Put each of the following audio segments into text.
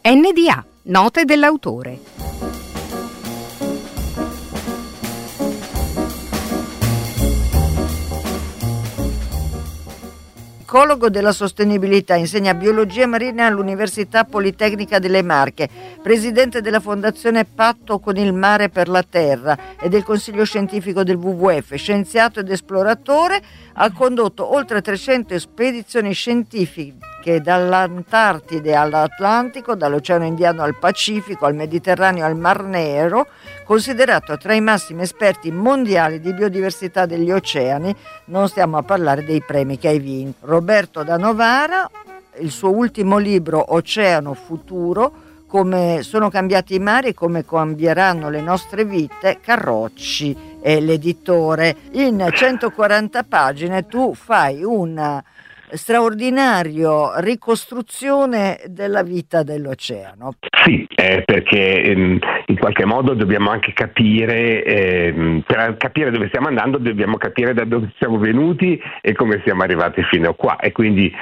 NDA, note dell'autore. Ecologo della sostenibilità, insegna biologia marina all'Università Politecnica delle Marche, presidente della Fondazione Patto con il Mare per la Terra e del Consiglio Scientifico del WWF, scienziato ed esploratore, ha condotto oltre 300 spedizioni scientifiche dall'Antartide all'Atlantico, dall'Oceano Indiano al Pacifico, al Mediterraneo al Mar Nero, considerato tra i massimi esperti mondiali di biodiversità degli oceani. Non stiamo a parlare dei premi che hai vinto. Roberto da Novara, il suo ultimo libro Oceano Futuro, come sono cambiati i mari e come cambieranno le nostre vite, Carrocci è l'editore. In 140 pagine tu fai una straordinaria ricostruzione della vita dell'oceano. Sì, perché in qualche modo dobbiamo anche capire, per capire dove stiamo andando dobbiamo capire da dove siamo venuti e come siamo arrivati fino a qua, e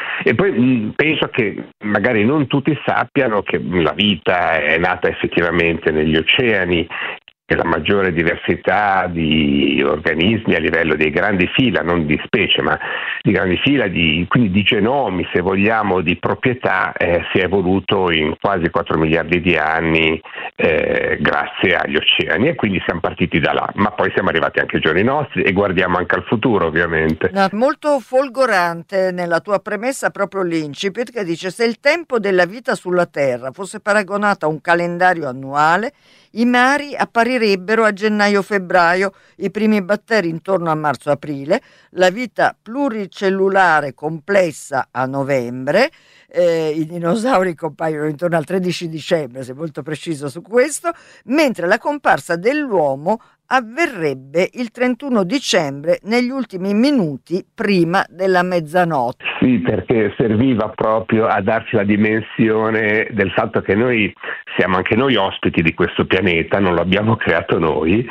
poi penso che magari non tutti sappiano che la vita è nata effettivamente negli oceani, che la maggiore diversità di organismi a livello dei grandi fila, non di specie, ma di grandi fila, quindi di genomi, se vogliamo, di proprietà, si è evoluto in quasi 4 miliardi di anni grazie agli oceani, e quindi siamo partiti da là, ma poi siamo arrivati anche ai giorni nostri e guardiamo anche al futuro, ovviamente. Molto folgorante nella tua premessa proprio l'incipit, che dice: se il tempo della vita sulla Terra fosse paragonato a un calendario annuale, i mari apparirebbero a gennaio-febbraio, i primi batteri intorno a marzo-aprile, la vita pluricellulare complessa a novembre, i dinosauri compaiono intorno al 13 dicembre, sei molto preciso su questo, mentre la comparsa dell'uomo avverrebbe il 31 dicembre negli ultimi minuti prima della mezzanotte. Sì, perché serviva proprio a darci la dimensione del fatto che noi siamo anche noi ospiti di questo pianeta, non lo abbiamo creato noi,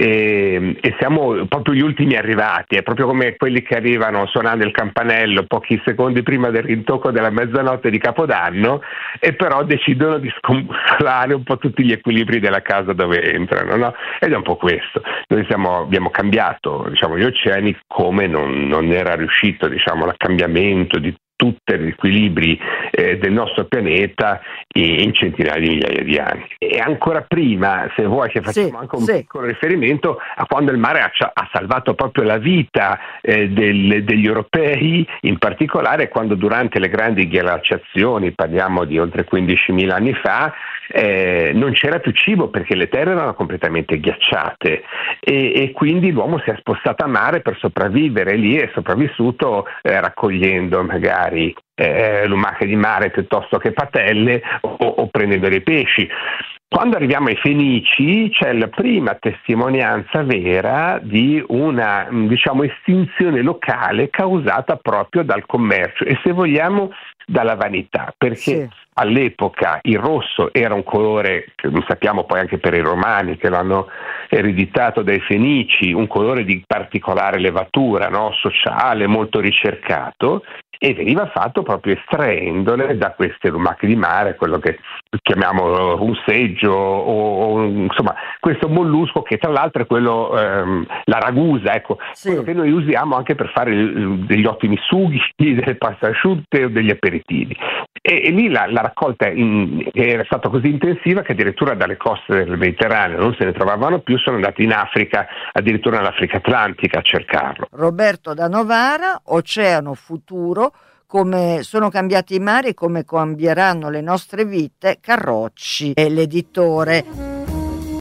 e siamo proprio gli ultimi arrivati, è proprio come quelli che arrivano suonando il campanello pochi secondi prima del rintocco della mezzanotte di Capodanno, e però decidono di scombussolare un po' tutti gli equilibri della casa dove entrano, no? Ed è un po' questo. Noi abbiamo cambiato, gli oceani come non era riuscito, il cambiamento di tutti gli equilibri del nostro pianeta in centinaia di migliaia di anni. E ancora prima, se vuoi, che facciamo anche un piccolo riferimento a quando il mare ha salvato proprio la vita degli europei, in particolare quando durante le grandi glaciazioni, parliamo di oltre 15.000 anni fa, non c'era più cibo perché le terre erano completamente ghiacciate, e quindi l'uomo si è spostato a mare per sopravvivere lì, è sopravvissuto raccogliendo magari lumache di mare piuttosto che patelle o prendendo dei pesci. Quando arriviamo ai Fenici c'è la prima testimonianza vera di una, estinzione locale causata proprio dal commercio e, se vogliamo, dalla vanità, perché all'epoca il rosso era un colore che lo sappiamo poi anche per i Romani che l'hanno ereditato dai Fenici, un colore di particolare levatura, no? Sociale, molto ricercato, e veniva fatto proprio estraendole da queste lumache di mare, quello che chiamiamo russeggio o insomma questo mollusco che tra l'altro è quello, la ragusa, quello che noi usiamo anche per fare degli ottimi sughi, delle pasta asciutte o degli aperitivi. E lì la raccolta era stata così intensiva che addirittura dalle coste del Mediterraneo non se ne trovavano più, sono andati in Africa, addirittura nell'Africa Atlantica, a cercarlo. Roberto da Novara, Oceano Futuro, come sono cambiati i mari e come cambieranno le nostre vite, Carrocci è l'editore.